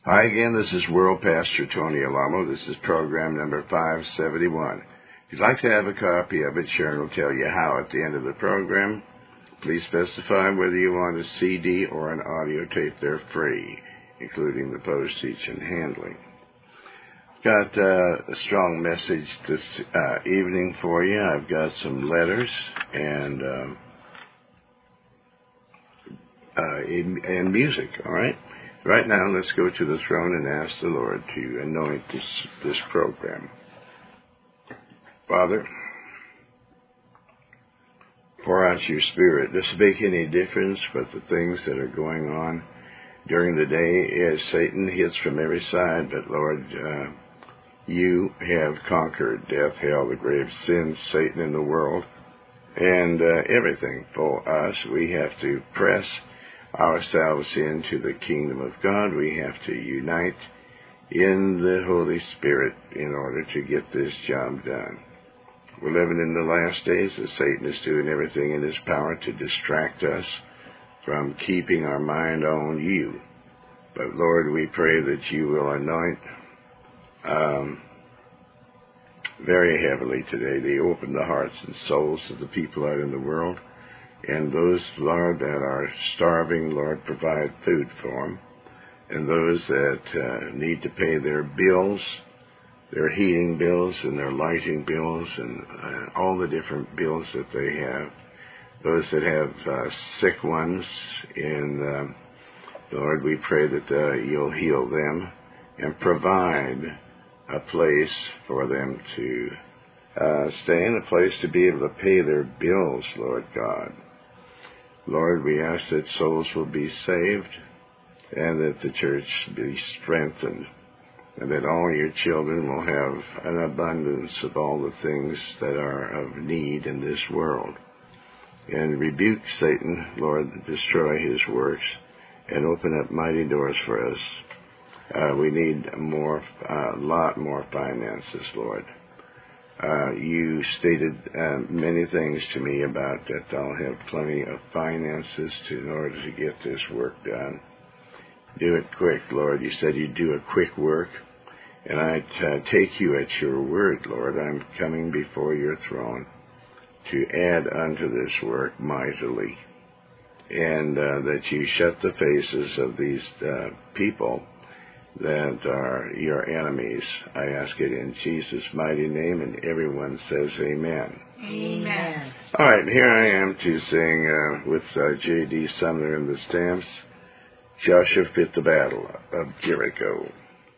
Hi again, this is World Pastor Tony Alamo. This is program number 571. If you'd like to have a copy of it, Sharon will tell you how at the end of the program. Please specify whether you want a CD or an audio tape. They're free, including the postage and handling. Got a strong message this evening for you. I've got some letters and music, all right? Right now, let's go to the throne and ask the Lord to anoint this program. Father, pour out your Spirit. Doesn't make any difference but the things that are going on during the day as Satan hits from every side. But Lord, you have conquered death, hell, the grave, sin, Satan, and the world, and everything for us. We have to press ourselves into the kingdom of God. We have to unite in the Holy Spirit in order to get this job done. We're living in the last days as Satan is doing everything in his power to distract us from keeping our mind on you. But Lord, we pray that you will anoint very heavily today to open the hearts and souls of the people out in the world. And those, Lord, that are starving, Lord, provide food for them. And those that need to pay their bills, their heating bills and their lighting bills and all the different bills that they have. Those that have sick ones, and Lord, we pray that you'll heal them and provide a place for them to stay in, a place to be able to pay their bills, Lord God. Lord, we ask that souls will be saved and that the church be strengthened and that all your children will have an abundance of all the things that are of need in this world. And rebuke Satan, Lord, destroy his works and open up mighty doors for us. We need a lot more finances, Lord. You stated many things to me about that I'll have plenty of finances in order to get this work done. Do it quick, Lord. You said you'd do a quick work, and I take you at your word, Lord. I'm coming before your throne to add unto this work mightily, and that you shut the faces of these people that are your enemies. I ask it in Jesus' mighty name, and everyone says amen. Amen. All right, here I am to sing with J.D. Sumner and the Stamps, Joshua Fit the Battle of Jericho.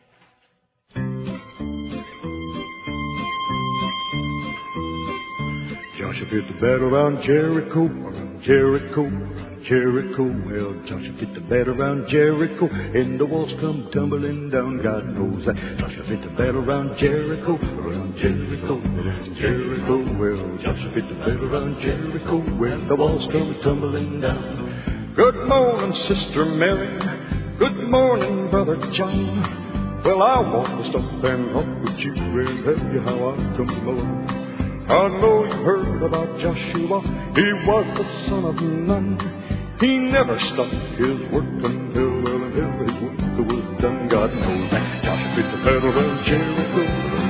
Joshua fit the battle around Jericho, Jericho. Well, Joshua fit the battle around Jericho, and the walls come tumbling down. God knows that. Joshua fit the battle around Jericho, Jericho. Well, Joshua fit the battle around Jericho, when the walls come tumbling down. Good morning, Sister Mary. Good morning, Brother John. Well, I want to stop and talk with you and tell you how I come along. I know you heard about Joshua. He was the son of Nun. He never stopped his work until his work was done. God knows that. Joshua fit the battle around Jericho,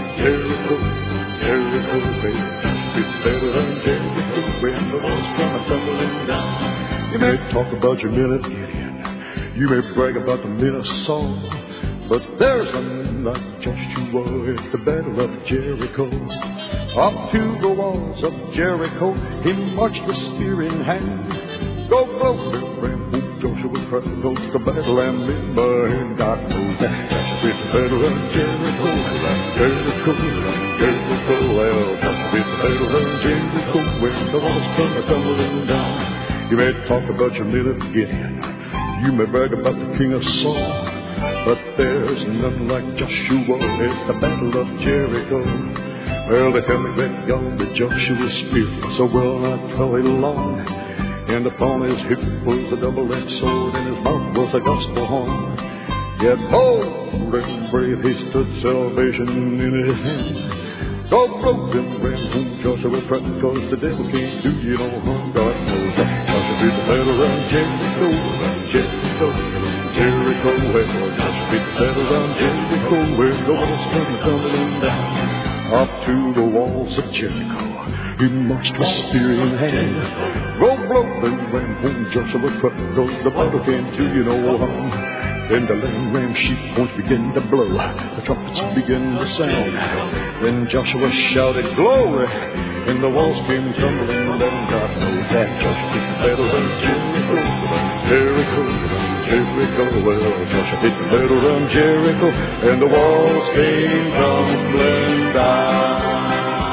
baby. Joshua fit the battle around Jericho, when the walls come tumbling down. You may talk about your men of Gideon. You may brag about the men of Saul. But there's none like Joshua at the battle of Jericho. Up to the walls of Jericho, he marched with spear in hand. Go blow the ram, Joshua cried, goes to battle and men by him. God knows that Joshua fit the battle of Jericho, Jericho. Well, Joshua fit the battle of Jericho, when the walls come tumbling down. You may talk about your men of Gideon. You may brag about the king of Saul. But there's none like Joshua at the battle of Jericho. Well, they tell me that God, that Joshua's spear so well not probably long, and upon his hip was a double-edged sword, and his mouth was a gospel horn. Yet bold and brave he stood, salvation in his hand. God broke them ran whom Joshua cried, 'cause the devil can't do you no harm. God knows that Joshua beat the battle around Jericho, around Jericho, around Jericho. Well, Joshua beat the battle around Jericho, where the walls come tumbling down. Up to the walls of Jericho, he marched with spear in hand. Blow, blow, and ram home Joshua truck, goes the battle came to you know how. Then the lamb ram sheep horns began to blow, the trumpets began to sound. Then Joshua shouted, glory, and the walls came tumbling down. God knows that Joshua beat the battle around Jericho, Jericho, Jericho. Well, Joshua beat the battle around Jericho, and the walls came tumbling down.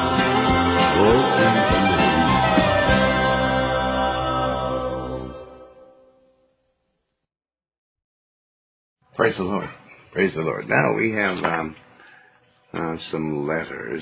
Praise the Lord. Praise the Lord. Now we have some letters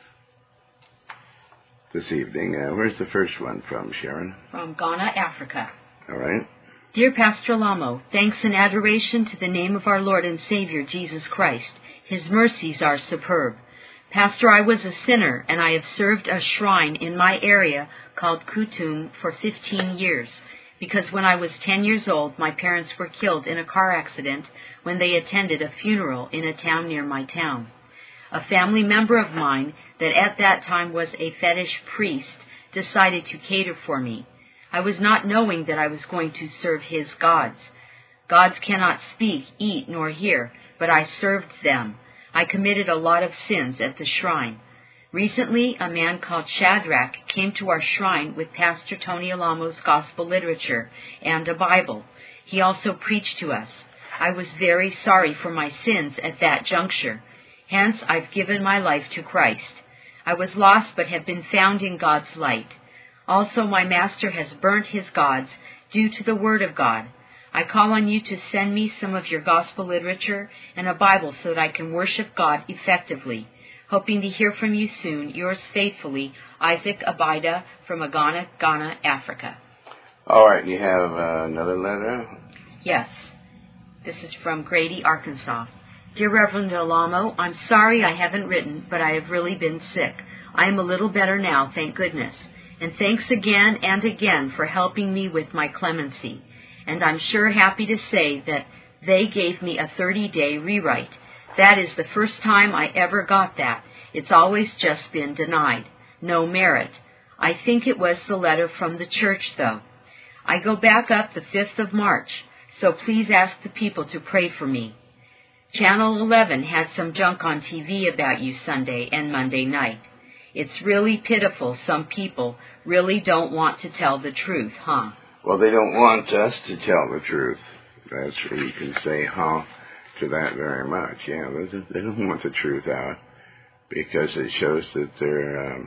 this evening. Where's the first one from, Sharon? From Ghana, Africa. All right. Dear Pastor Lamo, thanks and adoration to the name of our Lord and Savior, Jesus Christ. His mercies are superb. Pastor, I was a sinner, and I have served a shrine in my area called Kutum for 15 years. Because when I was 10 years old, my parents were killed in a car accident when they attended a funeral in a town near my town. A family member of mine that at that time was a fetish priest decided to cater for me. I was not knowing that I was going to serve his gods. Gods cannot speak, eat, nor hear, but I served them. I committed a lot of sins at the shrine. Recently, a man called Shadrach came to our shrine with Pastor Tony Alamo's gospel literature and a Bible. He also preached to us. I was very sorry for my sins at that juncture. Hence, I've given my life to Christ. I was lost but have been found in God's light. Also, my master has burnt his gods due to the word of God. I call on you to send me some of your gospel literature and a Bible so that I can worship God effectively. Hoping to hear from you soon. Yours faithfully, Isaac Abida from Agana, Ghana, Africa. All right, you have another letter? Yes. This is from Grady, Arkansas. Dear Reverend Alamo, I'm sorry I haven't written, but I have really been sick. I am a little better now, thank goodness. And thanks again and again for helping me with my clemency. And I'm sure happy to say that they gave me a 30-day rewrite. That is the first time I ever got that. It's always just been denied. No merit. I think it was the letter from the church, though. I go back up the 5th of March, so please ask the people to pray for me. Channel 11 had some junk on TV about you Sunday and Monday night. It's really pitiful some people really don't want to tell the truth, huh? Well, they don't want us to tell the truth. That's where you can say, huh, to that very much. Yeah, they don't want the truth out because it shows that they're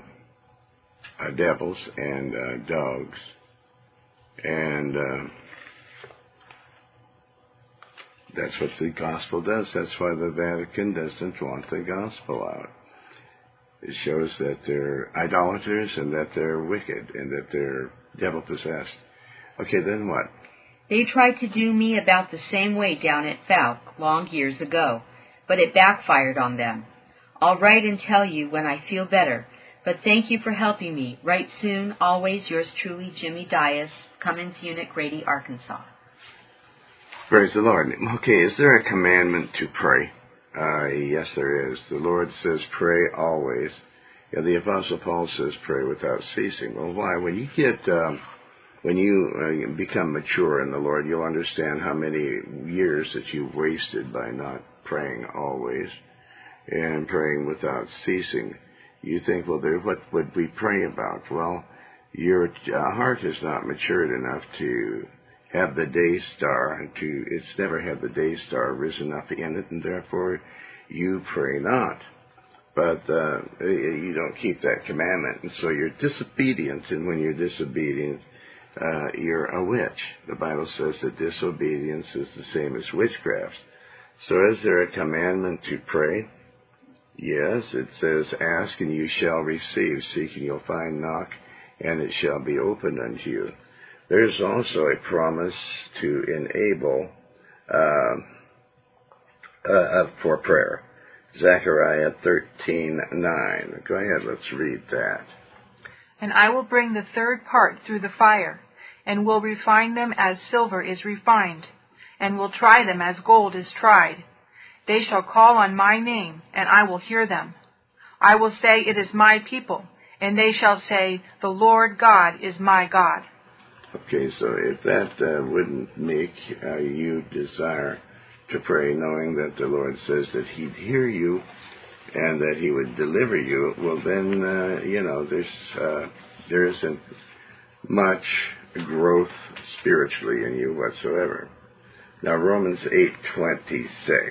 devils and dogs. And that's what the gospel does. That's why the Vatican doesn't want the gospel out. It shows that they're idolaters and that they're wicked and that they're devil-possessed. Okay, then what? They tried to do me about the same way down at Falk long years ago, but it backfired on them. I'll write and tell you when I feel better, but thank you for helping me. Write soon. Always yours truly, Jimmy Dias, Cummins Unit, Grady, Arkansas. Praise the Lord. Okay, is there a commandment to pray? Yes, there is. The Lord says pray always. Yeah, the Apostle Paul says pray without ceasing. Well, why? When you become mature in the Lord, you'll understand how many years that you've wasted by not praying always and praying without ceasing. You think, well, what would we pray about? Well, your heart is not matured enough to have the day star, it's never had the day star risen up in it, and therefore you pray not. But you don't keep that commandment, and so you're disobedient, and when you're disobedient, you're a witch. The Bible says that disobedience is the same as witchcraft. So is there a commandment to pray? Yes, it says, ask and you shall receive, seek and you'll find, knock, and it shall be opened unto you. There's also a promise to enable for prayer. Zechariah 13:9. Go ahead, let's read that. And I will bring the third part through the fire. and will refine them as silver is refined, and will try them as gold is tried. They shall call on my name, and I will hear them. I will say, it is my people, and they shall say, the Lord God is my God. Okay, so if that wouldn't make you desire to pray, knowing that the Lord says that He'd hear you and that He would deliver you, well then, there isn't much growth spiritually in you whatsoever. Now, Romans 8:26.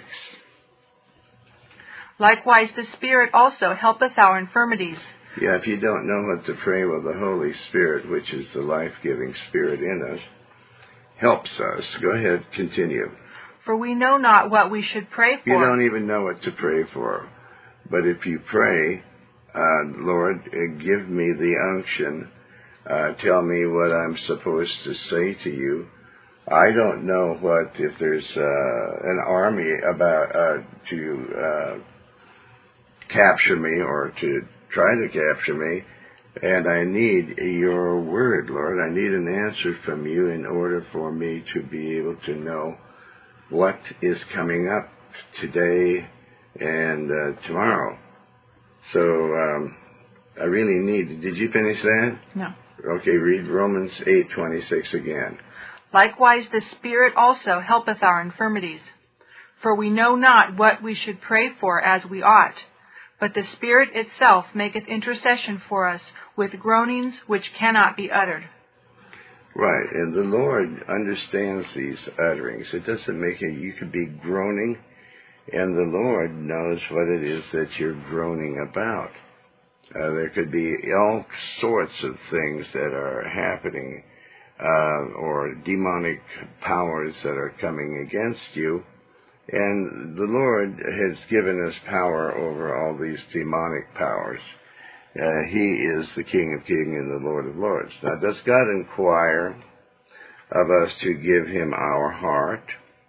Likewise the Spirit also helpeth our infirmities. Yeah, if you don't know what to pray, well, the Holy Spirit, which is the life-giving Spirit in us, helps us. Go ahead, continue. For we know not what we should pray for. You don't even know what to pray for. But if you pray, Lord, give me the unction, tell me what I'm supposed to say to you. I don't know if there's an army about to capture me or to try to capture me, and I need your word, Lord. I need an answer from you in order for me to be able to know what is coming up today and tomorrow. So I really need. Did you finish that? No. Okay, read Romans 8:26 again. Likewise the Spirit also helpeth our infirmities. For we know not what we should pray for as we ought, but the Spirit itself maketh intercession for us with groanings which cannot be uttered. Right, and the Lord understands these utterings. It doesn't make it, you could be groaning, and the Lord knows what it is that you're groaning about. There could be all sorts of things that are happening, or demonic powers that are coming against you. And the Lord has given us power over all these demonic powers. He is the King of Kings and the Lord of Lords. Now, does God inquire of us to give Him our heart?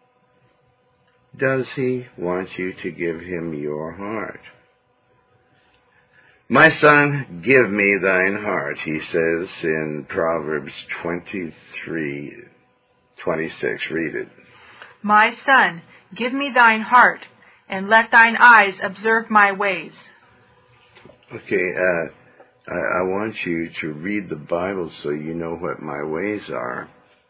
Does He want you to give Him your heart? My son, give me thine heart, He says in Proverbs 23:26. Read it. My son, give me thine heart, and let thine eyes observe my ways. Okay, I want you to read the Bible so you know what my ways are.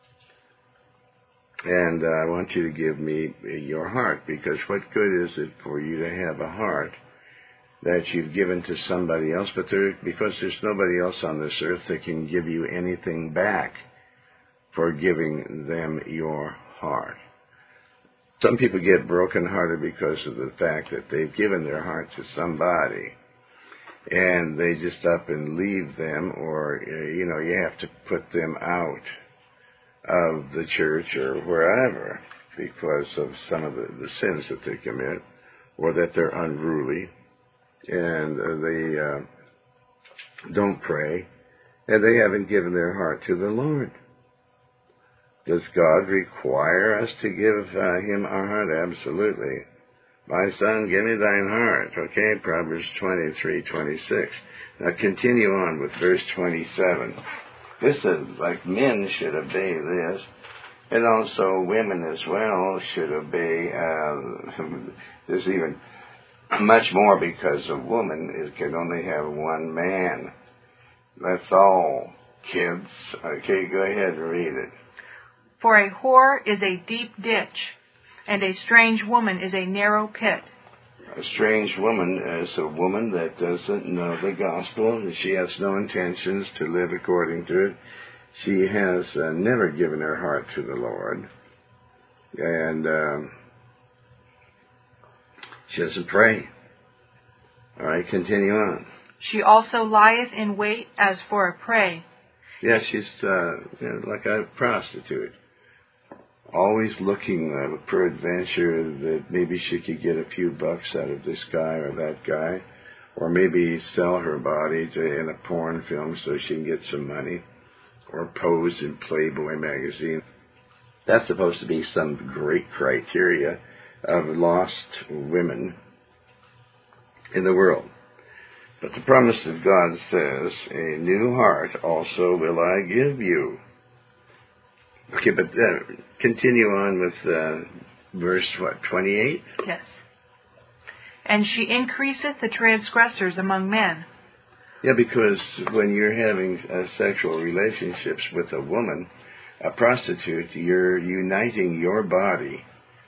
And I want you to give me your heart, because what good is it for you to have a heart that you've given to somebody else, because there's nobody else on this earth that can give you anything back for giving them your heart. Some people get brokenhearted because of the fact that they've given their heart to somebody, and they just up and leave them, or, you have to put them out of the church or wherever because of some of the sins that they commit, or that they're unruly, and they don't pray, and they haven't given their heart to the Lord. Does God require us to give Him our heart? Absolutely. My son, give me thine heart. Okay, Proverbs 23:26. Now continue on with verse 27. This is like men should obey this, and also women as well should obey. There's even much more, because a woman can only have one man. That's all, kids. Okay, go ahead and read it. For a whore is a deep ditch, and a strange woman is a narrow pit. A strange woman is a woman that doesn't know the gospel, and she has no intentions to live according to it. She has never given her heart to the Lord, and she doesn't pray. All right, continue on. She also lieth in wait as for a prey. Yeah, she's like a prostitute, always looking for adventure, that maybe she could get a few bucks out of this guy or that guy, or maybe sell her body in a porn film so she can get some money, or pose in Playboy magazine. That's supposed to be some great criteria of lost women in the world. But the promise of God says, a new heart also will I give you. Okay, but continue on with verse, 28? Yes. And she increaseth the transgressors among men. Yeah, because when you're having sexual relationships with a woman, a prostitute, you're uniting your body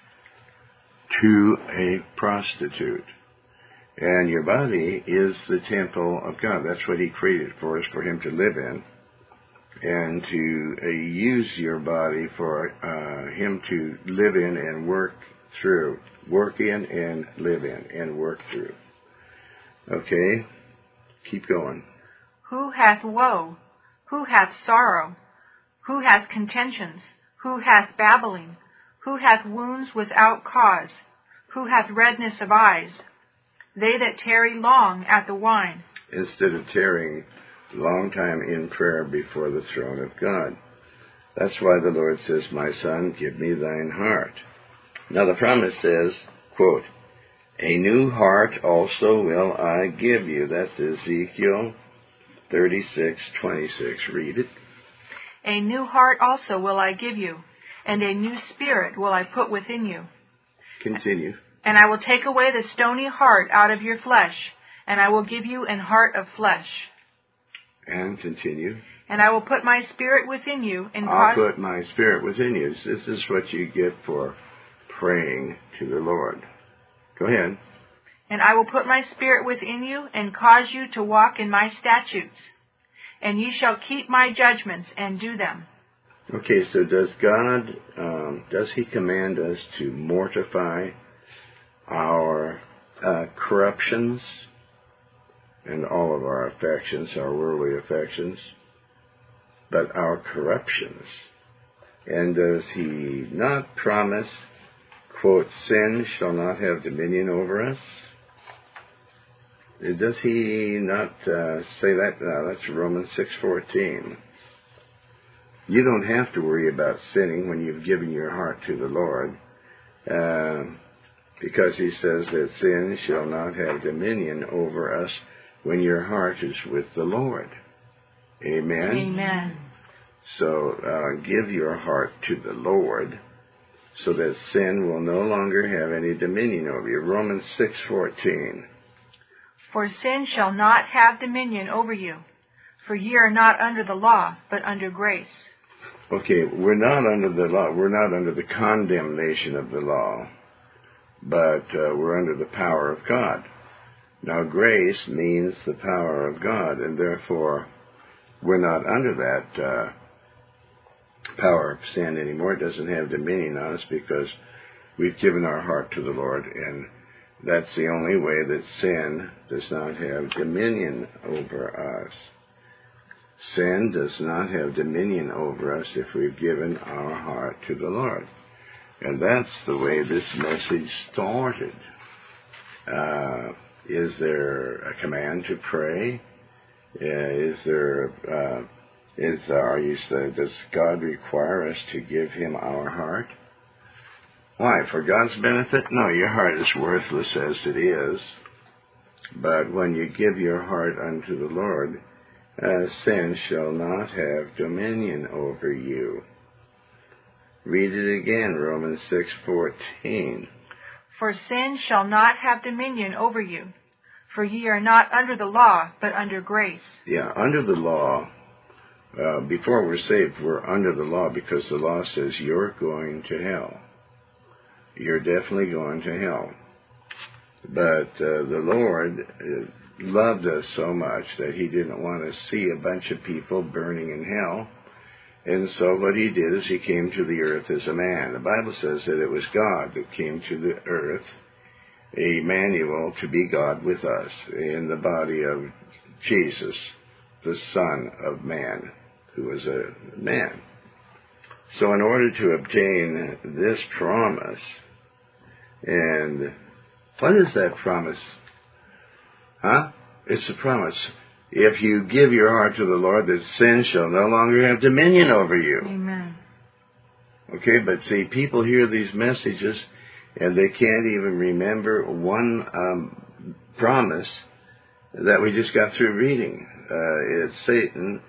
to a prostitute. And your body is the temple of God. That's what He created for us, for Him to live in. And to use your body for Him to live in and work through. Work in and live in and work through. Okay? Keep going. Who hath woe? Who hath sorrow? Who hath contentions? Who hath babbling? Who hath wounds without cause? Who hath redness of eyes? They that tarry long at the wine. Instead of tarrying long time in prayer before the throne of God. That's why the Lord says, my son, give me thine heart. Now the promise says, quote, a new heart also will I give you. That's Ezekiel 36:26. Read it. A new heart also will I give you, and a new spirit will I put within you. Continue. And I will take away the stony heart out of your flesh, and I will give you an heart of flesh. And continue. And I will put my spirit within you. And I'll put my spirit within you. This is what you get for praying to the Lord. Go ahead. And I will put my spirit within you, and cause you to walk in my statutes. And ye shall keep my judgments and do them. Okay, so does God, does He command us to mortify our corruptions and all of our affections, our worldly affections, but our corruptions? And does He not promise, quote, sin shall not have dominion over us? Does He not say that? No, that's Romans 6:14. You don't have to worry about sinning when you've given your heart to the Lord, because He says that sin shall not have dominion over us when your heart is with the Lord. Amen? Amen. So give your heart to the Lord so that sin will no longer have any dominion over you. Romans 6:14. For sin shall not have dominion over you, for ye are not under the law, but under grace. Okay, we're not under the law. We're not under the condemnation of the law, but we're under the power of God. Now, grace means the power of God, and therefore we're not under that power of sin anymore. It doesn't have dominion on us because we've given our heart to the Lord, and that's the only way that sin does not have dominion over us. Sin does not have dominion over us if we've given our heart to the Lord. And that's the way this message started. Is there a command to pray? Does God require us to give Him our heart? Why? For God's benefit? No, your heart is worthless as it is. But when you give your heart unto the Lord, sin shall not have dominion over you. Read it again, Romans 6:14. For sin shall not have dominion over you, for ye are not under the law, but under grace. Yeah, under the law. Before we're saved, we're under the law because the law says you're going to hell. You're definitely going to hell. But the Lord loved us so much that He didn't want to see a bunch of people burning in hell. And so what He did is He came to the earth as a man. The Bible says that it was God that came to the earth, Emmanuel, to be God with us in the body of Jesus, the Son of Man, who was a man. So in order to obtain this promise, and what is that promise? Huh? It's a promise. If you give your heart to the Lord, that sin shall no longer have dominion over you. Amen. Okay, but see, people hear these messages and they can't even remember one promise that we just got through reading. It's Satan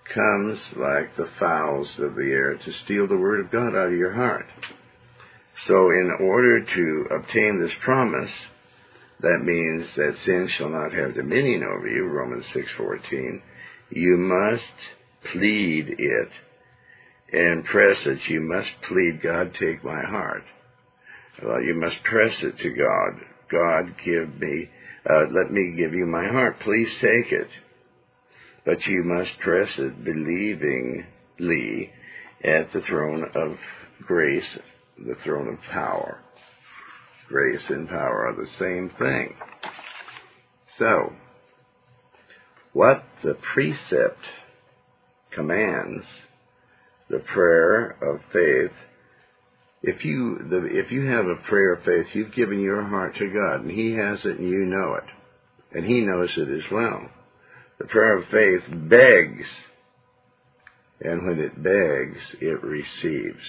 comes like the fowls of the air to steal the word of God out of your heart. So in order to obtain this promise, that means that sin shall not have dominion over you, Romans 6:14, you must plead it and press it. You must plead, God, take my heart. Well, you must press it to God. God, let me give you my heart. Please take it. But you must press it believingly at the throne of grace, the throne of power. Grace and power are the same thing. So, what the precept commands, the prayer of faith, if you have a prayer of faith, you've given your heart to God, and He has it, and you know it, and He knows it as well. The prayer of faith begs, and when it begs, it receives.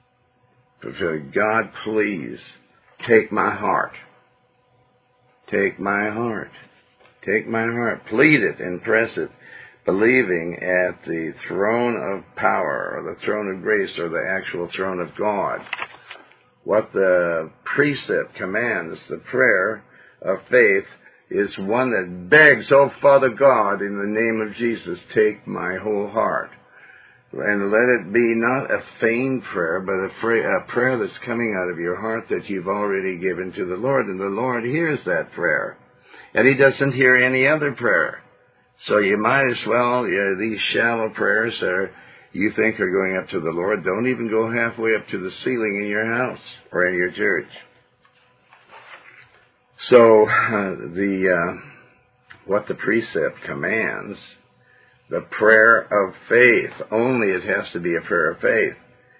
God, please, take my heart. Take my heart. Take my heart. Plead it and press it, believing at the throne of power, or the throne of grace, or the actual throne of God. What the precept commands, the prayer of faith, is one that begs, oh, Father God, in the name of Jesus, take my whole heart. And let it be not a feigned prayer, but a prayer that's coming out of your heart that you've already given to the Lord. And the Lord hears that prayer. And He doesn't hear any other prayer. So you might as well, these shallow prayers you think are going up to the Lord, don't even go halfway up to the ceiling in your house or in your church. So what the precept commands, the prayer of faith, only it has to be a prayer of faith,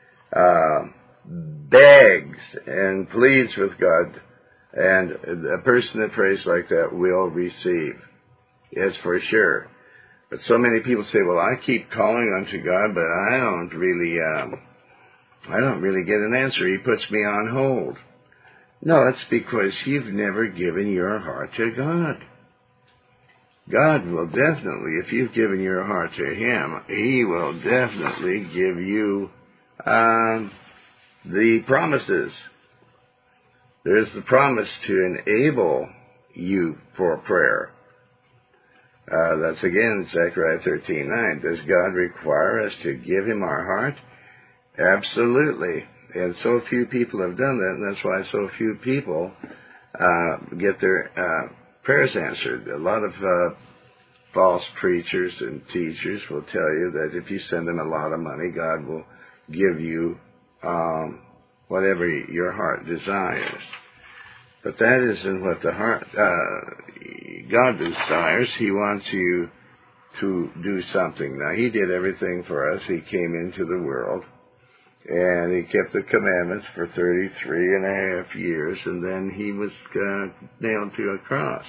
begs and pleads with God, and a person that prays like that will receive. Yes, for sure. But so many people say, well, I keep calling unto God, but I don't really get an answer. He puts me on hold. No, it's because you've never given your heart to God. God will definitely, if you've given your heart to Him, He will definitely give you the promises. There's the promise to enable you for prayer. That's again Zechariah 13:9. Does God require us to give Him our heart? Absolutely. And so few people have done that, and that's why so few people get their prayers answered. A lot of false preachers and teachers will tell you that if you send them a lot of money, God will give you whatever your heart desires. But that isn't what the heart God desires. He wants you to do something. Now, He did everything for us. He came into the world, and He kept the commandments for 33 and a half years, and then He was nailed to a cross.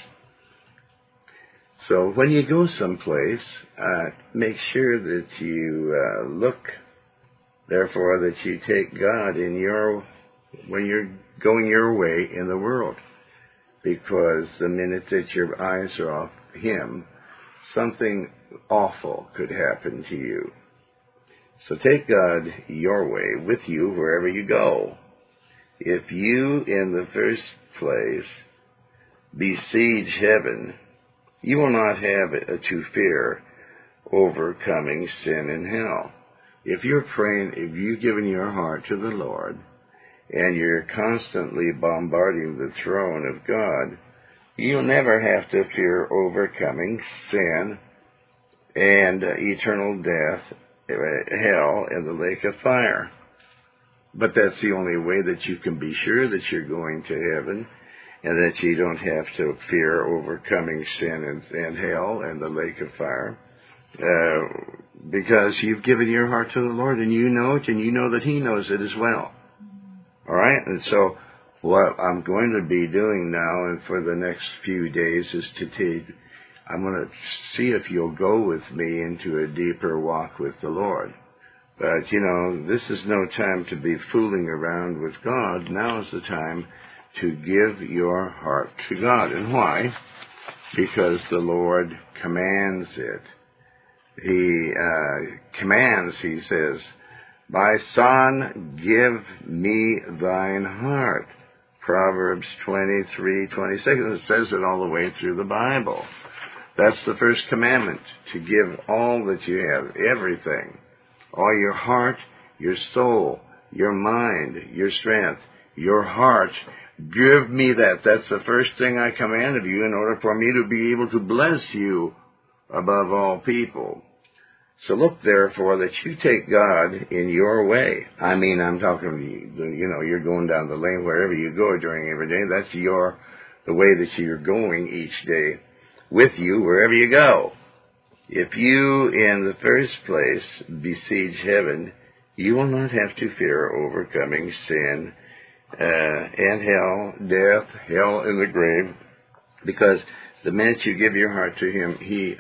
So when you go someplace, make sure that you look, therefore, that you take God when you're going your way in the world. Because the minute that your eyes are off Him, something awful could happen to you. So take God your way with you wherever you go. If you, in the first place, besiege heaven, you will not have to fear overcoming sin and hell. If you're praying, if you've given your heart to the Lord, and you're constantly bombarding the throne of God, you'll never have to fear overcoming sin and eternal death, hell, and the lake of fire. But that's the only way that you can be sure that you're going to heaven, and that you don't have to fear overcoming sin and hell and the lake of fire, because you've given your heart to the Lord, and you know it, and you know that He knows it as well. All right? And so what I'm going to be doing now and for the next few days is I'm going to see if you'll go with me into a deeper walk with the Lord. But, this is no time to be fooling around with God. Now is the time to give your heart to God. And why? Because the Lord commands it. He commands, he says, "My son, give me thine heart." Proverbs 23:26. It says it all the way through the Bible. That's the first commandment, to give all that you have, everything. All your heart, your soul, your mind, your strength, your heart. Give me that. That's the first thing I command of you in order for me to be able to bless you above all people. So look, therefore, that you take God in your way. I mean, I'm talking to you, you're going down the lane wherever you go during every day. That's the way that you're going each day with you wherever you go. If you, in the first place, besiege heaven, you will not have to fear overcoming sin and hell, death, hell in the grave, because the minute you give your heart to Him, He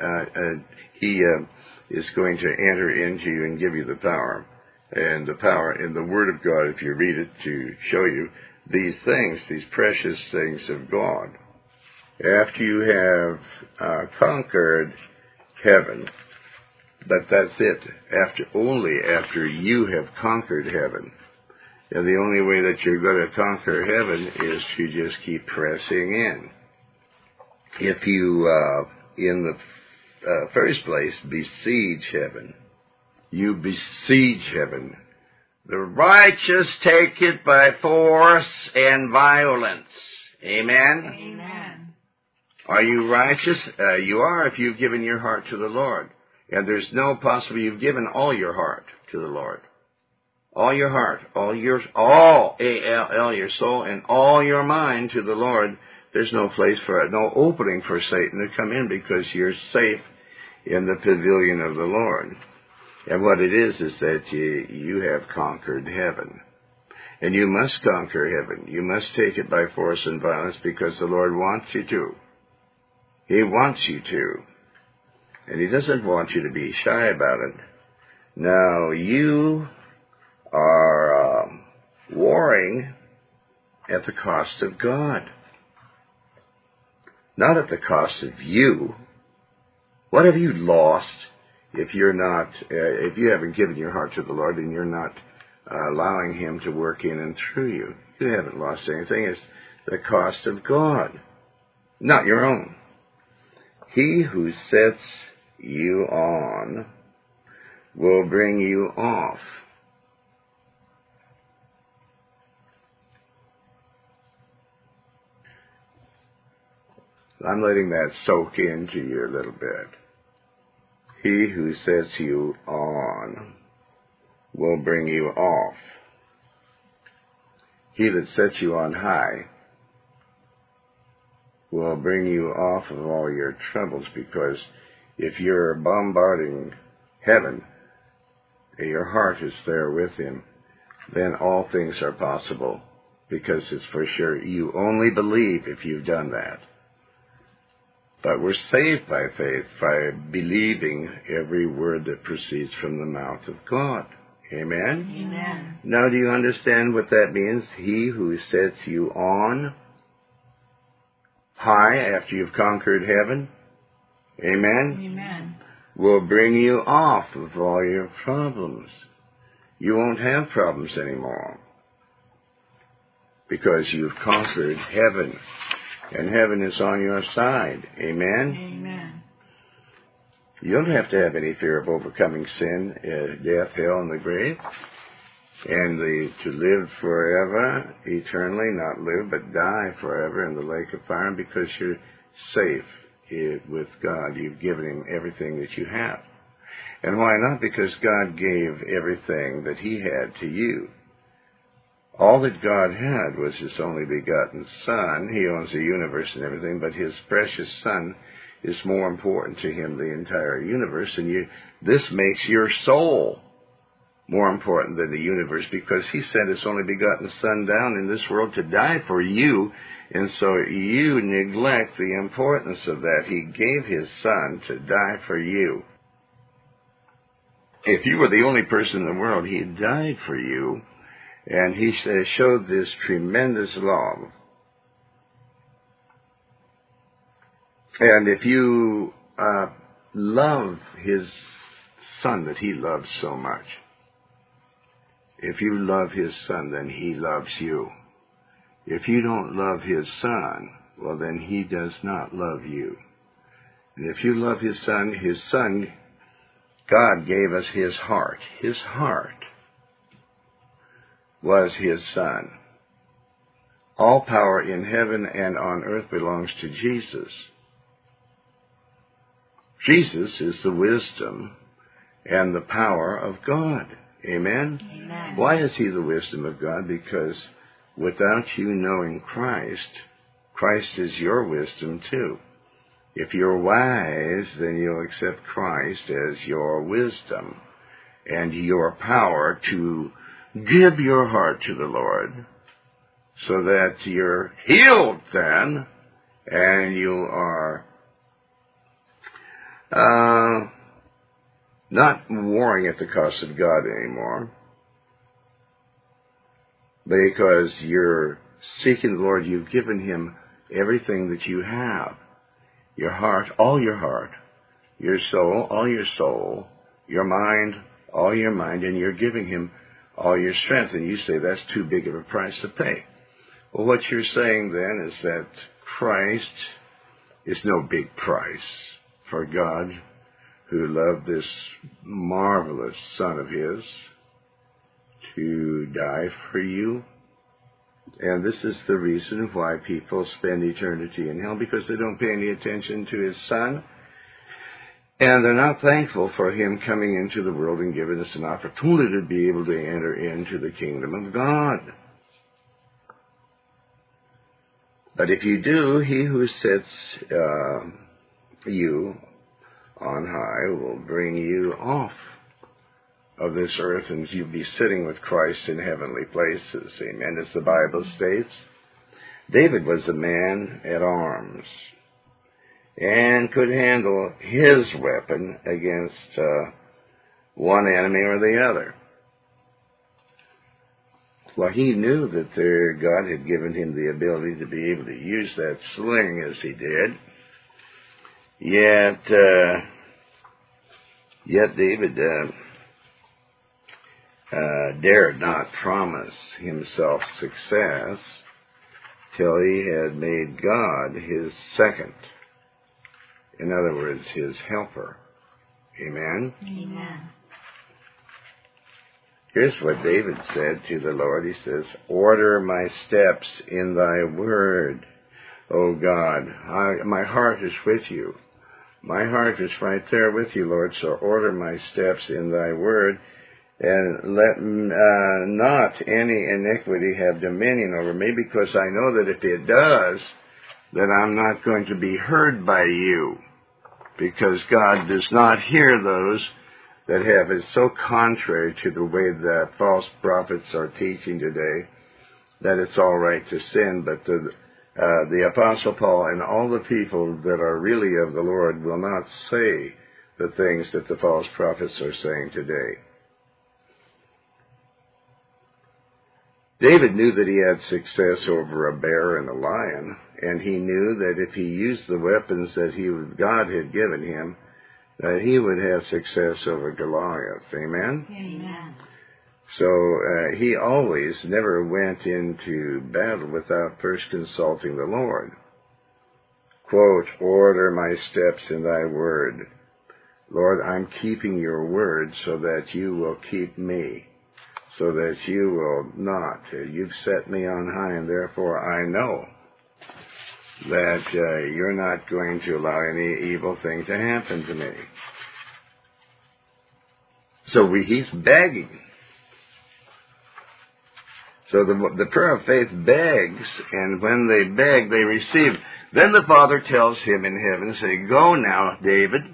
is going to enter into you and give you the power. And the power in the Word of God, if you read it, to show you these things, these precious things of God. After you have conquered heaven, but that's it. Only after you have conquered heaven. And the only way that you're going to conquer heaven is to just keep pressing in. If you, in the first place, besiege heaven, you besiege heaven. The righteous take it by force and violence. Amen? Amen. Are you righteous? You are if you've given your heart to the Lord. And there's no possibility you've given all your heart to the Lord. All your heart, your soul, and all your mind to the Lord. There's no place for it, no opening for Satan to come in, because you're safe in the pavilion of the Lord. And what it is that you have conquered heaven. And you must conquer heaven. You must take it by force and violence, because the Lord wants you to. He wants you to. And He doesn't want you to be shy about it. Now, you are warring at the cost of God. Not at the cost of you. What have you lost if you haven't given your heart to the Lord and you're not allowing Him to work in and through you? You haven't lost anything. It's the cost of God, not your own. He who sets you on will bring you off. I'm letting that soak into you a little bit. He who sets you on will bring you off. He that sets you on high will bring you off of all your troubles, because if you're bombarding heaven, your heart is there with Him, then all things are possible, because it's for sure. You only believe if you've done that. But we're saved by faith, by believing every word that proceeds from the mouth of God. Amen? Amen. Now, do you understand what that means? He who sets you on high after you've conquered heaven, amen? Amen. Will bring you off of all your problems. You won't have problems anymore, because you've conquered heaven. And heaven is on your side. Amen? Amen. You don't have to have any fear of overcoming sin, death, hell, and the grave. And to live forever, eternally, not live, but die forever in the lake of fire, because you're safe with God. You've given Him everything that you have. And why not? Because God gave everything that He had to you. All that God had was His only begotten Son. He owns the universe and everything, but His precious Son is more important to Him, the entire universe. And this makes your soul more important than the universe, because He sent His only begotten Son down in this world to die for you. And so you neglect the importance of that. He gave His Son to die for you. If you were the only person in the world, He died for you. And He showed this tremendous love. And if you love His Son that he loves so much. If you love his Son, then he loves you. If you don't love his Son, well, then he does not love you. And if you love his Son, God gave us his heart. His heart was his Son. All power in heaven and on earth belongs to Jesus. Jesus is the wisdom and the power of God. Amen? Amen. Why is he the wisdom of God? Because without you knowing Christ, Christ is your wisdom too. If you're wise, then you'll accept Christ as your wisdom and your power to give your heart to the Lord so that you're healed then and you are not warring at the cost of God anymore, because you're seeking the Lord. You've given him everything that you have. Your heart, your soul, all your soul, your mind, all your mind, and you're giving him all your strength. And you say that's too big of a price to pay. Well, what you're saying then is that Christ is no big price for God, who loved this marvelous Son of his to die for you. And this is the reason why people spend eternity in hell, because they don't pay any attention to his Son. And they're not thankful for him coming into the world and giving us an opportunity to be able to enter into the kingdom of God. But if you do, he who sets you on high will bring you off of this earth, and you'll be sitting with Christ in heavenly places. Amen. As the Bible states, David was a man at arms and could handle his weapon against one enemy or the other. Well, he knew that God had given him the ability to be able to use that sling as he did. Yet David dared not promise himself success till he had made God his second. In other words, his helper. Amen? Amen. Here's what David said to the Lord. He says, "Order my steps in thy word, O God." My heart is with you. My heart is right there with you, Lord, so order my steps in thy word, and let not any iniquity have dominion over me, because I know that if it does, then I'm not going to be heard by you, because God does not hear those that have it so contrary to the way that false prophets are teaching today, that it's all right to sin. But the Apostle Paul and all the people that are really of the Lord will not say the things that the false prophets are saying today. David knew that he had success over a bear and a lion, and he knew that if he used the weapons that God had given him, that he would have success over Goliath. Amen? Amen. So he always never went into battle without first consulting the Lord. Quote, "Order my steps in thy word." Lord, I'm keeping your word so that you will keep me, so that you will not. You've set me on high, and therefore I know that you're not going to allow any evil thing to happen to me. So he's begging. So the prayer of faith begs, and when they beg, they receive. Then the Father tells him in heaven, say, "Go now, David,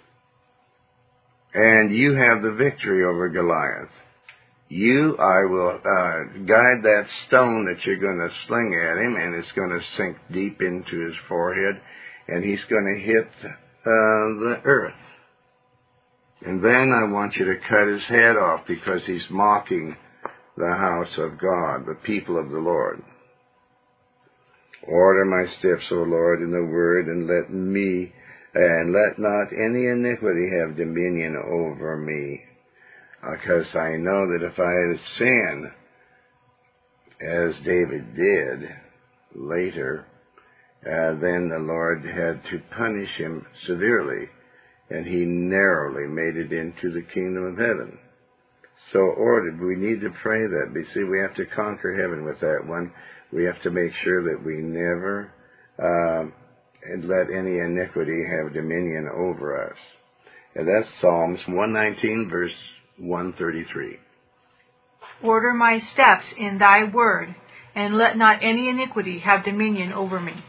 and you have the victory over Goliath. I will guide that stone that you're going to sling at him, and it's going to sink deep into his forehead, and he's going to hit the earth. And then I want you to cut his head off, because he's mocking the house of God, the people of the Lord. Order my steps, O Lord, in the word, and let me And let not any iniquity have dominion over me, because I know that if I sin, as David did later, then the Lord had to punish him severely, and he narrowly made it into the kingdom of heaven. So ordered, we need to pray that. But see, we have to conquer heaven with that one. We have to make sure that we never let any iniquity have dominion over us. And that's Psalms 119, verse 133. Order my steps in thy word, and let not any iniquity have dominion over me.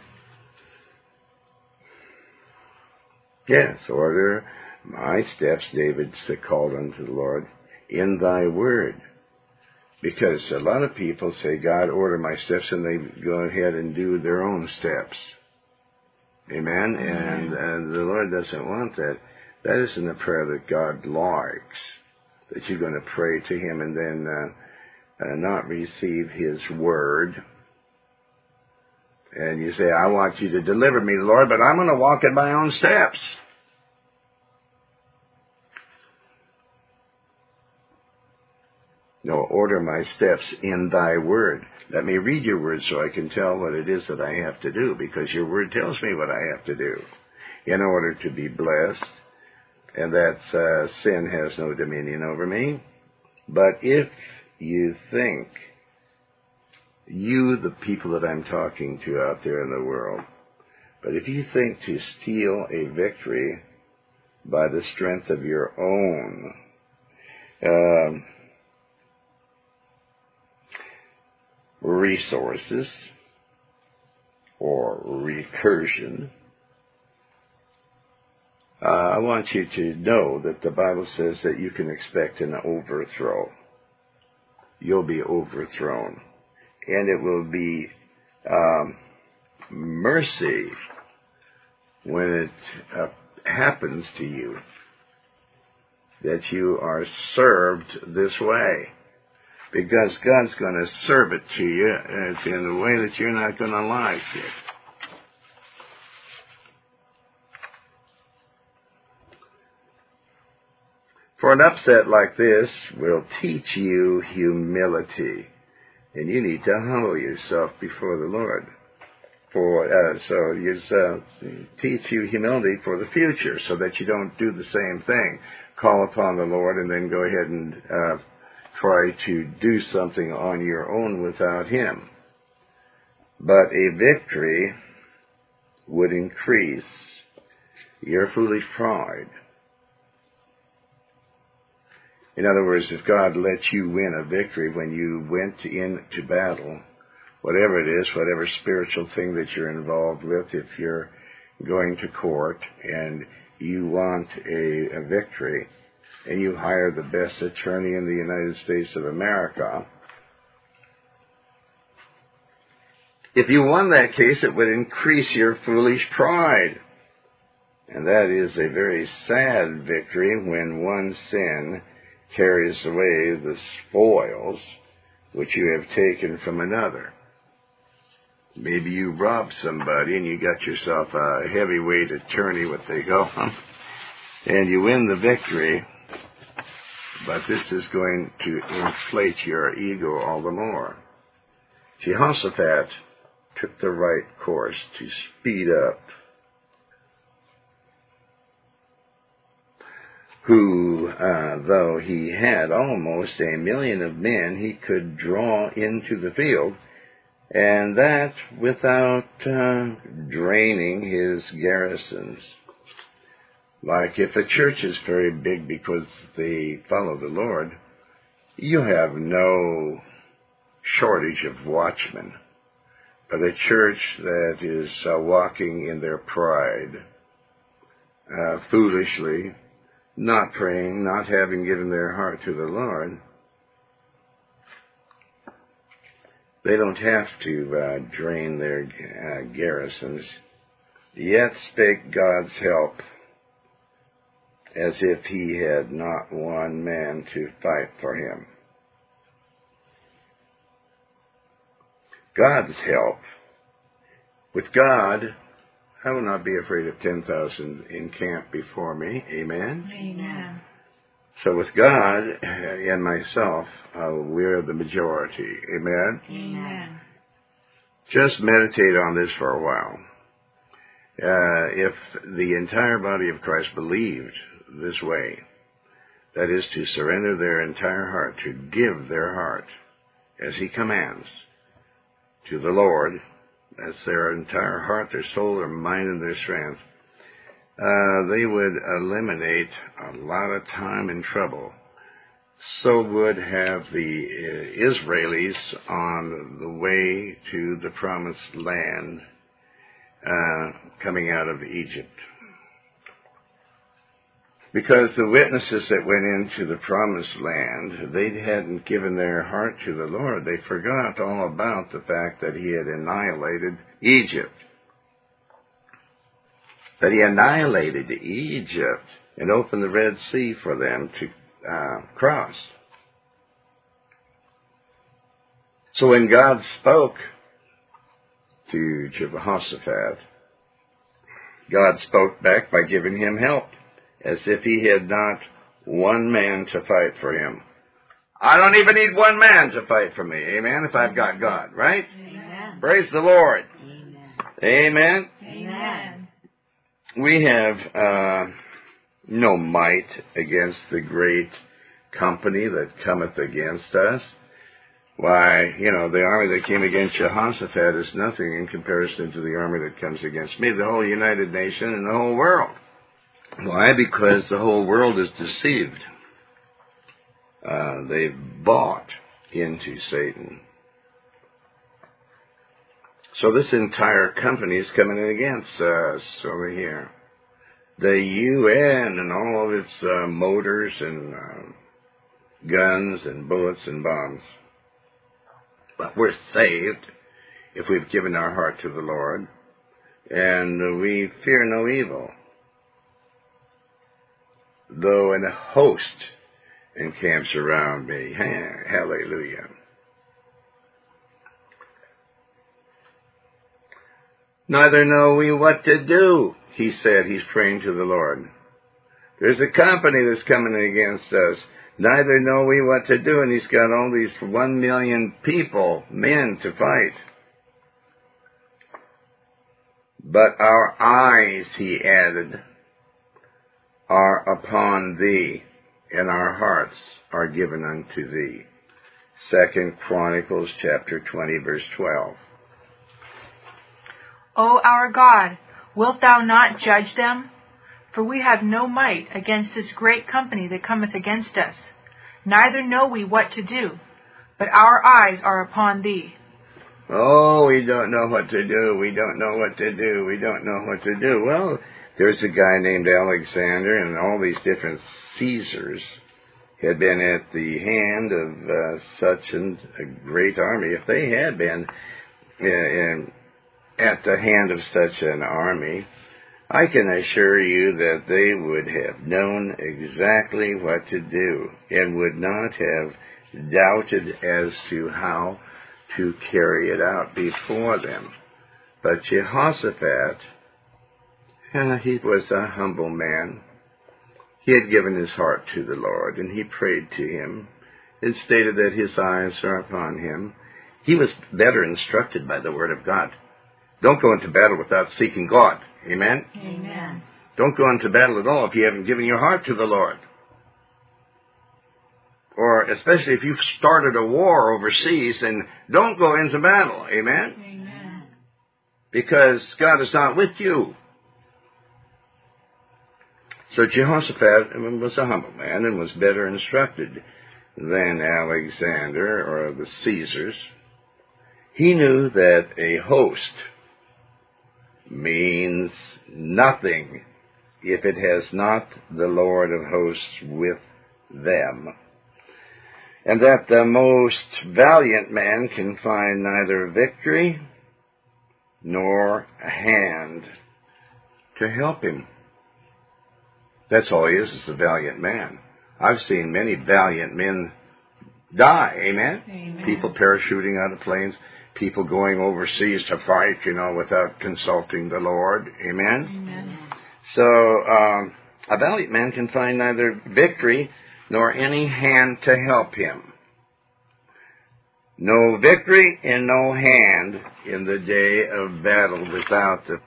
Yes, order my steps, David called unto the Lord, in thy word. Because a lot of people say, God, order my steps, and they go ahead and do their own steps. Amen? And the Lord doesn't want that. That isn't a prayer that God likes, that you're going to pray to him and then not receive his word. And you say, I want you to deliver me, Lord, but I'm going to walk in my own steps. No, order my steps in thy word. Let me read your word so I can tell what it is that I have to do, because your word tells me what I have to do in order to be blessed, and that sin has no dominion over me. But if you think, you, the people that I'm talking to out there in the world, but if you think to steal a victory by the strength of your own resources or recursion, I want you to know that the Bible says that you can expect an overthrow. You'll be overthrown. And it will be mercy when it happens to you, that you are served this way. Because God's going to serve it to you in a way that you're not going to like it. For an upset like this will teach you humility. And you need to humble yourself before the Lord. Teach you humility for the future, so that you don't do the same thing. Call upon the Lord and then go ahead and try to do something on your own without him. But a victory would increase your foolish pride. In other words, if God lets you win a victory when you went into battle, whatever it is, whatever spiritual thing that you're involved with, if you're going to court and you want a victory, and you hire the best attorney in the United States of America, if you won that case, it would increase your foolish pride. And that is a very sad victory when one sin carries away the spoils which you have taken from another. Maybe you robbed somebody and you got yourself a heavyweight attorney, what they call them, and you win the victory, but this is going to inflate your ego all the more. Jehoshaphat took the right course to speed up, who, though he had almost 1 million of men, he could draw into the field, and that without draining his garrisons. Like if a church is very big because they follow the Lord, you have no shortage of watchmen. But a church that is walking in their pride, foolishly, not praying, not having given their heart to the Lord, they don't have to drain their garrisons. Yet spake God's help, as if he had not one man to fight for him. God's help. With God, I will not be afraid of 10,000 in camp before me. Amen? Amen. So with God and myself, we're the majority. Amen? Amen. Just meditate on this for a while. If the entire body of Christ believed this way, that is to surrender their entire heart, to give their heart, as He commands, to the Lord, that's their entire heart, their soul, their mind, and their strength, they would eliminate a lot of time and trouble. So would have the Israelis on the way to the promised land coming out of Egypt. Because the witnesses that went into the promised land, they hadn't given their heart to the Lord. They forgot all about the fact that He had annihilated Egypt. That He annihilated Egypt and opened the Red Sea for them to cross. So when God spoke to Jehoshaphat, God spoke back by giving him help, as if he had not one man to fight for him. I don't even need one man to fight for me, amen, if I've got God, right? Amen. Praise the Lord. Amen. Amen. Amen. We have no might against the great company that cometh against us. Why, the army that came against Jehoshaphat is nothing in comparison to the army that comes against me, the whole United Nation and the whole world. Why? Because the whole world is deceived. They've bought into Satan. So this entire company is coming in against us over here. The UN and all of its motors and guns and bullets and bombs. But we're saved if we've given our heart to the Lord, and we fear no evil. Though an host encamps around me. Hallelujah. Neither know we what to do, he said. He's praying to the Lord. There's a company that's coming against us. Neither know we what to do. And he's got all these 1 million people, men, to fight. But our eyes, he added, are upon thee, and our hearts are given unto thee. 2 Chronicles chapter 20, verse 12. O our God, wilt thou not judge them? For we have no might against this great company that cometh against us. Neither know we what to do, but our eyes are upon thee. Oh, we don't know what to do. We don't know what to do. We don't know what to do. Well, there's a guy named Alexander, and all these different Caesars had been at the hand of such a great army. If they had been at the hand of such an army, I can assure you that they would have known exactly what to do and would not have doubted as to how to carry it out before them. But Jehoshaphat, he was a humble man. He had given his heart to the Lord, and he prayed to him and stated that his eyes are upon him. He was better instructed by the Word of God. Don't go into battle without seeking God. Amen? Amen. Don't go into battle at all if you haven't given your heart to the Lord. Or especially if you've started a war overseas, then don't go into battle. Amen? Amen. Because God is not with you. So Jehoshaphat was a humble man and was better instructed than Alexander or the Caesars. He knew that a host means nothing if it has not the Lord of hosts with them, and that the most valiant man can find neither victory nor a hand to help him. That's all he is a valiant man. I've seen many valiant men die, amen? Amen. People parachuting out of planes. people going overseas to fight, without consulting the Lord. Amen? Amen. So, a valiant man can find neither victory nor any hand to help him. No victory and no hand in the day of battle without the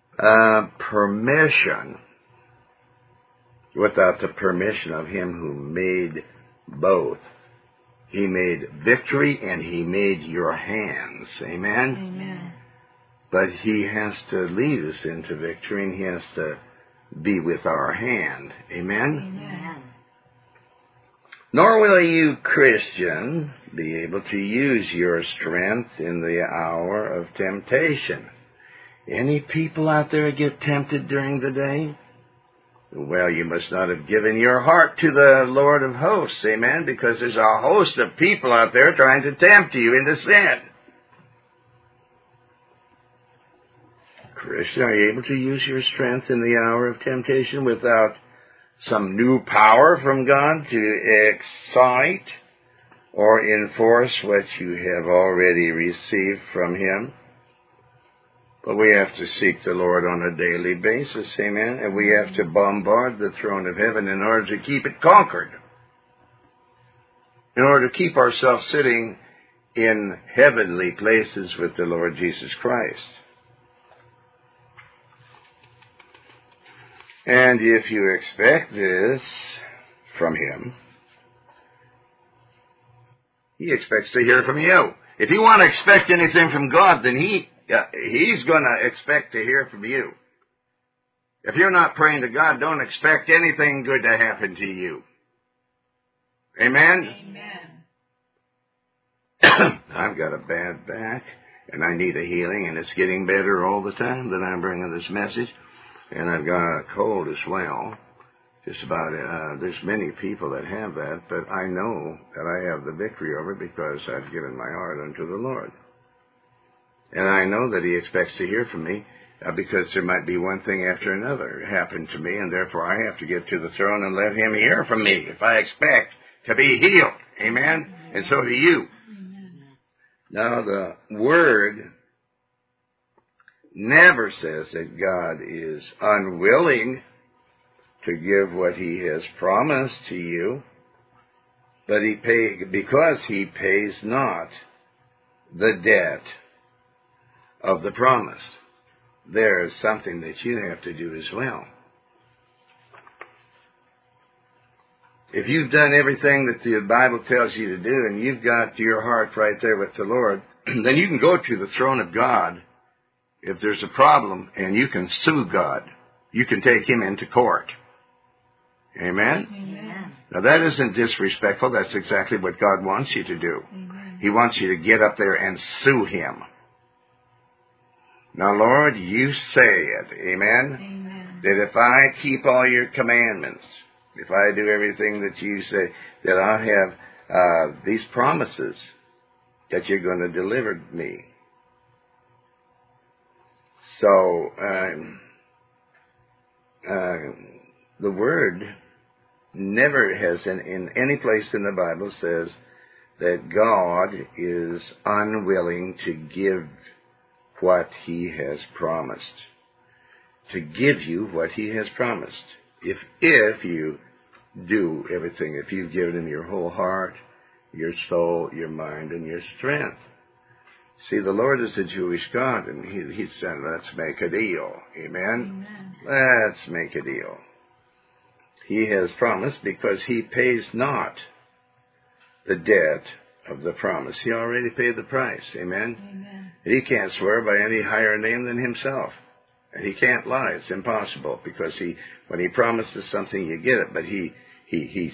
permission of him who made both. He made victory and he made your hands. Amen? Amen. But he has to lead us into victory and he has to be with our hand. Amen? Amen. Nor will you, Christian, be able to use your strength in the hour of temptation. Any people out there get tempted during the day? Well, you must not have given your heart to the Lord of hosts, amen, because there's a host of people out there trying to tempt you into sin. Christian, are you able to use your strength in the hour of temptation without some new power from God to excite or enforce what you have already received from Him? But we have to seek the Lord on a daily basis, amen? And we have to bombard the throne of heaven in order to keep it conquered. In order to keep ourselves sitting in heavenly places with the Lord Jesus Christ. And if you expect this from Him, He expects to hear from you. If you want to expect anything from God, then He's going to expect to hear from you. If you're not praying to God, don't expect anything good to happen to you. Amen? Amen. I've got a bad back, and I need a healing, and it's getting better all the time that I'm bringing this message. And I've got a cold as well. Just about, there's many people that have that, but I know that I have the victory over it because I've given my heart unto the Lord. And I know that He expects to hear from me because there might be one thing after another happen to me, and therefore I have to get to the throne and let Him hear from me if I expect to be healed. Amen? And so do you. Amen. Now, the Word never says that God is unwilling to give what He has promised to you, but because He pays not the debt of the promise. There is something that you have to do as well. If you've done everything that the Bible tells you to do and you've got your heart right there with the Lord, then you can go to the throne of God if there's a problem and you can sue God. You can take Him into court. Amen? Amen. Now that isn't disrespectful. That's exactly what God wants you to do. Amen. He wants you to get up there and sue Him. Now, Lord, you say it, amen? Amen. That if I keep all your commandments, if I do everything that you say, that I have these promises that you're going to deliver me. So, the Word never has, in any place in the Bible, says that God is unwilling to give what He has promised. To give you what He has promised. If you do everything, if you've given Him your whole heart, your soul, your mind, and your strength. See, the Lord is a Jewish God, and He said, let's make a deal. Amen? Amen. Let's make a deal. He has promised because He pays not the debt of the promise. He already paid the price. Amen? Amen. And He can't swear by any higher name than Himself. And He can't lie. It's impossible because when He promises something, you get it. But He's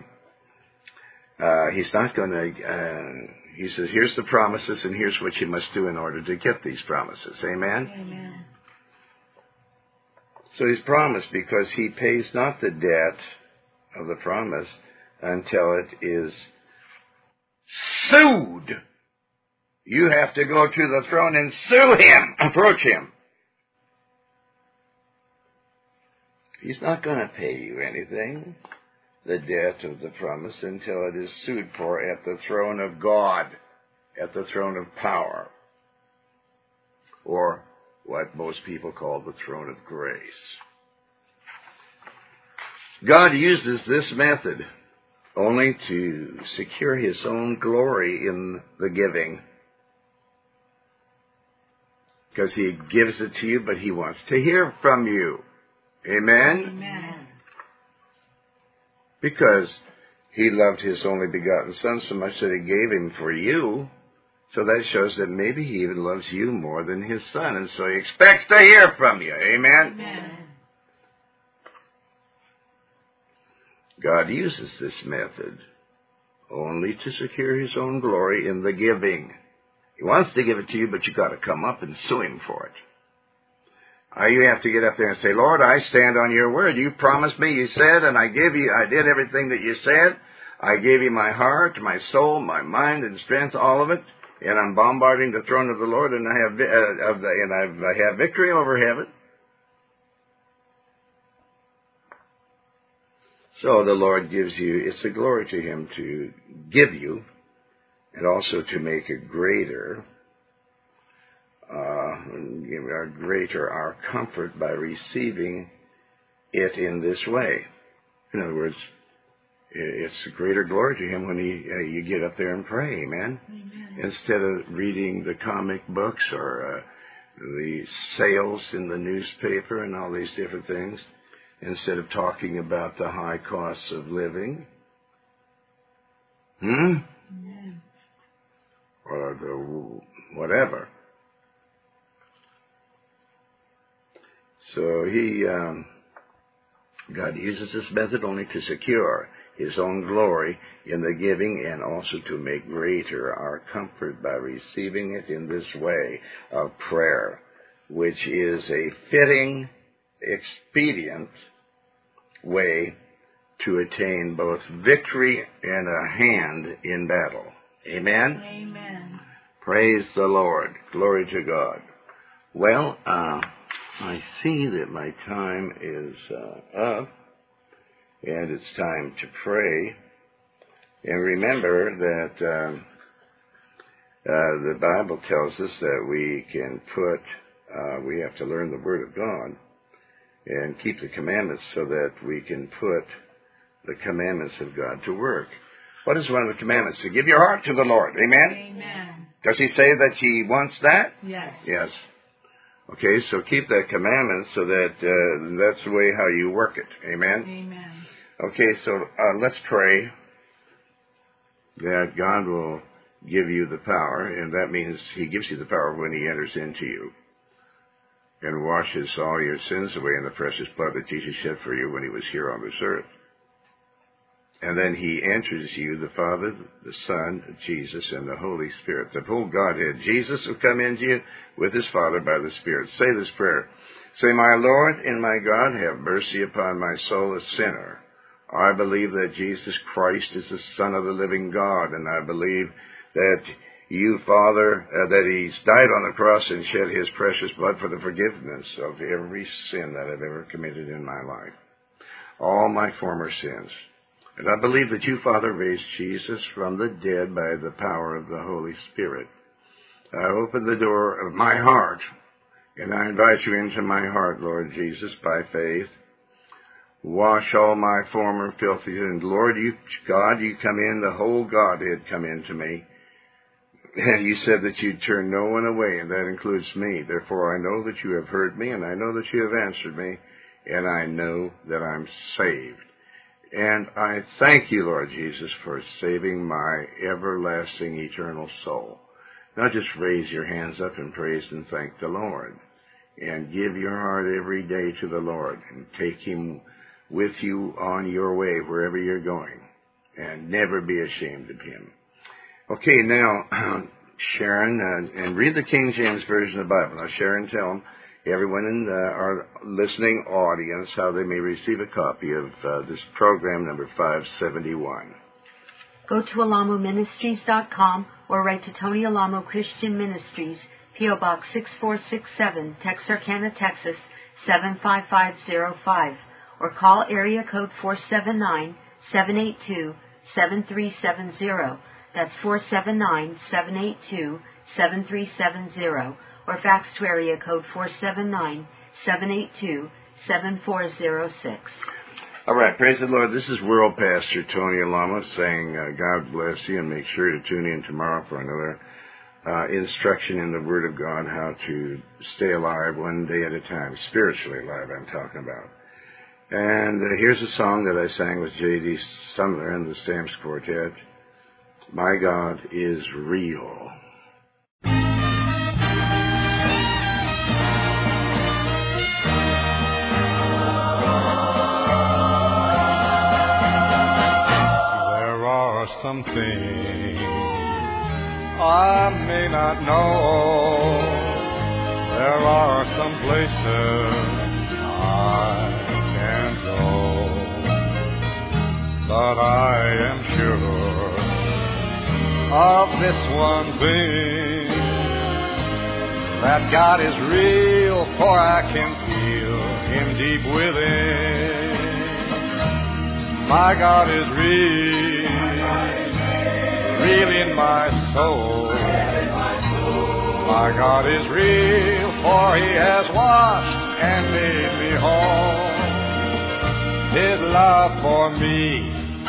not going to. He says, "Here's the promises, and here's what you must do in order to get these promises." Amen. Amen. So He's promised because He pays not the debt of the promise until it is sued. You have to go to the throne and sue Him, approach Him. He's not going to pay you anything, the debt of the promise, until it is sued for at the throne of God. at the throne of power, or what most people call the throne of grace. God uses this method only to secure his own glory in the giving, because he gives it to you, but he wants to hear from you. Amen? Amen. Because he loved his only begotten Son so much that he gave him for you. So that shows that maybe he even loves you more than his Son, and so he expects to hear from you. Amen? Amen. God uses this method only to secure his own glory in the giving. He wants to give it to you, but you've got to come up and sue him for it. You have to get up there and say, Lord, I stand on your word. You promised me, you said, and I did everything that you said. I gave you my heart, my soul, my mind, and strength, all of it. And I'm bombarding the throne of the Lord, and I have victory over heaven. So the Lord gives you, it's a glory to him to give you, and also to make it greater our comfort by receiving it in this way. In other words, it's a greater glory to him when you get up there and pray, amen? Amen. Instead of reading the comic books or the sales in the newspaper and all these different things, instead of talking about the high costs of living. Amen. Or the whatever. So God uses this method only to secure his own glory in the giving, and also to make greater our comfort by receiving it in this way of prayer, which is a fitting, expedient way to attain both victory and a hand in battle. Amen? Amen. Praise the Lord. Glory to God. Well, I see that my time is up, and it's time to pray. And remember that the Bible tells us that we can we have to learn the Word of God and keep the commandments so that we can put the commandments of God to work. What is one of the commandments? To give your heart to the Lord. Amen? Amen. Does he say that he wants that? Yes. Yes. Okay, so keep that commandment so that that's the way how you work it. Amen? Amen. Okay, so let's pray that God will give you the power, and that means he gives you the power when he enters into you and washes all your sins away in the precious blood that Jesus shed for you when he was here on this earth. And then he enters you, the Father, the Son, Jesus, and the Holy Spirit. The whole Godhead. Jesus will come into you with his Father by the Spirit. Say this prayer. Say, my Lord and my God, have mercy upon my soul, a sinner. I believe that Jesus Christ is the Son of the living God, and I believe that you, Father, that he's died on the cross and shed his precious blood for the forgiveness of every sin that I've ever committed in my life. All my former sins. And I believe that you, Father, raised Jesus from the dead by the power of the Holy Spirit. I open the door of my heart, and I invite you into my heart, Lord Jesus, by faith. Wash all my former filthy sins. Lord, God, you come in, the whole Godhead come into me. And you said that you'd turn no one away, and that includes me. Therefore, I know that you have heard me, and I know that you have answered me, and I know that I'm saved. And I thank you, Lord Jesus, for saving my everlasting, eternal soul. Now just raise your hands up and praise and thank the Lord. And give your heart every day to the Lord. And take him with you on your way, wherever you're going. And never be ashamed of him. Okay, now, Sharon, and read the King James Version of the Bible. Now, Sharon, tell them, everyone in our listening audience, how they may receive a copy of this program number 571. Go to alamoministries.com or write to Tony Alamo Christian Ministries, P.O. Box 6467, Texarkana, Texas 75505, or call area code 479-782-7370. That's 479-782-7370, or fax to area code 479-782-7406. All right, praise the Lord. This is World Pastor Tony Alamo saying God bless you, and make sure to tune in tomorrow for another instruction in the Word of God, how to stay alive one day at a time, spiritually alive I'm talking about. And here's a song that I sang with J.D. Sumner and the Stamps Quartet, My God is Real. There are some things I may not know. There are some places I can't go. But I am sure of this one thing, that God is real, for I can feel Him deep within. My God is real, real in my soul. My God is real, for He has washed and made me whole. His love for me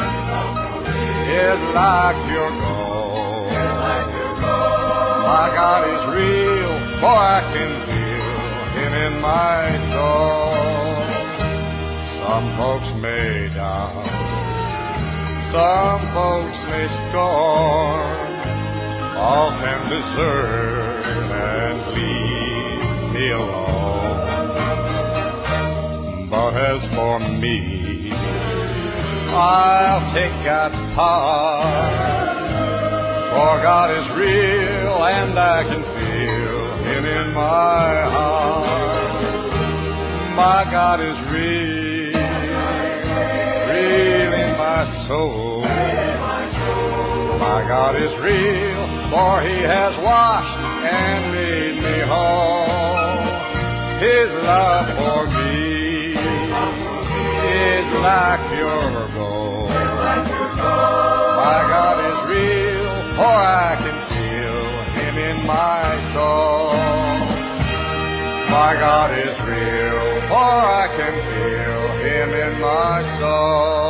is like pure gold. My God is real, for I can feel Him in my soul. Some folks may doubt, some folks may scorn, all can desert and leave me alone. But as for me, I'll take God's part, for God is real and I can feel Him in my heart. My God is real, real in my soul. My God is real, for He has washed and made me whole. His love for me is like pure gold. My God is real, for I can feel Him in my soul. My God is real, for I can feel Him in my soul.